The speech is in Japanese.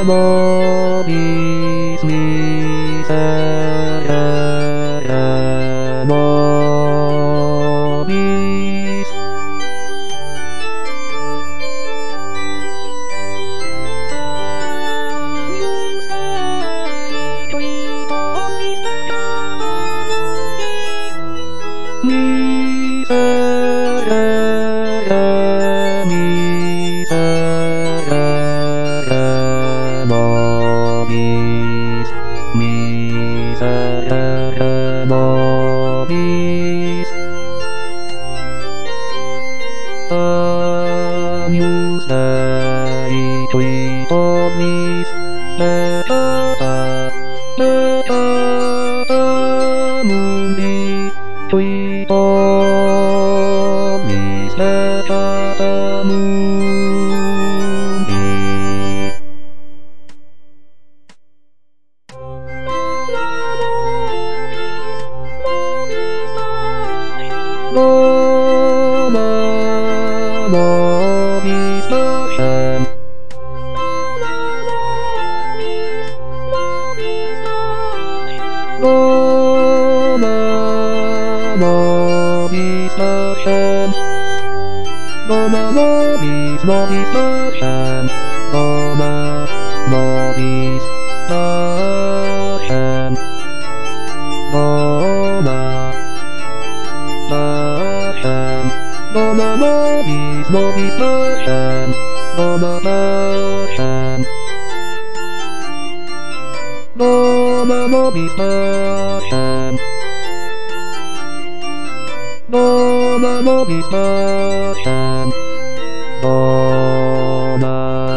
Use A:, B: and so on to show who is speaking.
A: もびすみさやもびすみさやみさやもびすみさやもびすあにゅさいといとみすらむりといとみすらむりロマモビスマシャンロマモビスマシャンロマモビスモビスマシャンロマモビスマシャンロママシャンロマモビスモビスマシャンロママシャンロマモビスマシャンロマモビスマシャンロマ